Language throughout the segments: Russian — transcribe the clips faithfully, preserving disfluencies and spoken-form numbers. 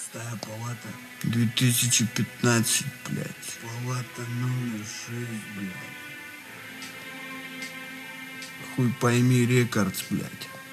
Шестая палата. две тысячи пятнадцать, блядь. Палата номер шесть, блядь. Хуй пойми, рекордс, блядь.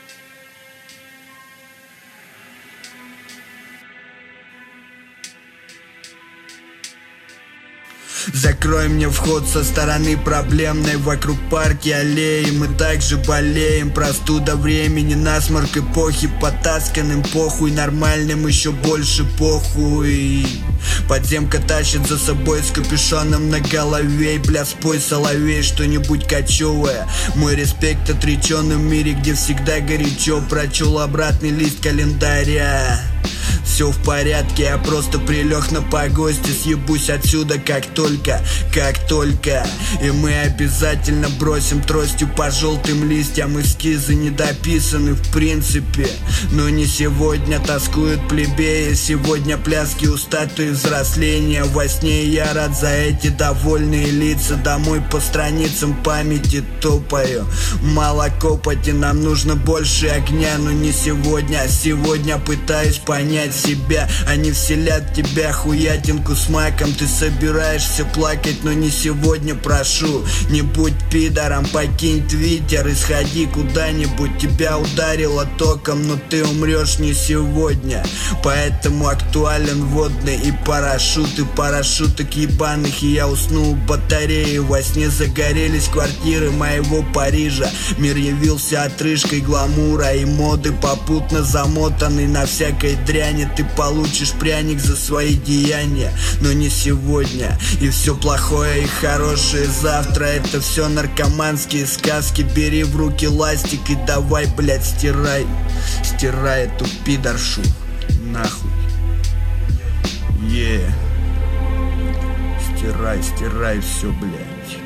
Закрой мне вход со стороны проблемной. Вокруг парки, аллеи, мы также болеем. Простуда времени, насморк эпохи. Потасканным похуй, нормальным еще больше похуй. Подземка тащит за собой с капюшоном на голове. Бля, спой, соловей, что-нибудь кочевое. Мой респект отреченным в мире, где всегда горячо. Прочел обратный лист календаря. Все в порядке, я просто прилег на погосте. Съебусь отсюда как только, как только. И мы обязательно бросим тростью по желтым листьям. Эскизы недописаны в принципе, но не сегодня тоскуют плебеи. Сегодня пляски у статуи взросления. Во сне я рад за эти довольные лица. Домой по страницам памяти топаю. Мало копоти, нам нужно больше огня. Но не сегодня, а сегодня пытаюсь понять себя. Они вселят в тебя хуятинку с маком. Ты собираешься плакать, но не сегодня, прошу. Не будь пидором, покинь твиттер и сходи куда-нибудь. Тебя ударило током, но ты умрешь не сегодня. Поэтому актуален водный и парашют. И парашюток ебаных, и я уснул в батарее. Во сне загорелись квартиры моего Парижа. Мир явился отрыжкой гламура и моды, попутно замотанный на всякой дряни. Ты получишь пряник за свои деяния, но не сегодня. И все плохое и хорошее завтра. Это все наркоманские сказки. Бери в руки ластик и давай, блядь, стирай. Стирай эту пидоршу нахуй. Е yeah. Стирай, стирай все, блядь.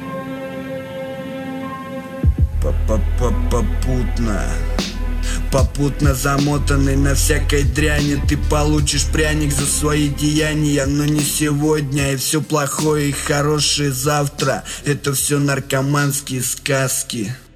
Попутно. Попутно замотанный на всякой дряни. Ты получишь пряник за свои деяния, но не сегодня. И все плохое и хорошее завтра. Это все наркоманские сказки.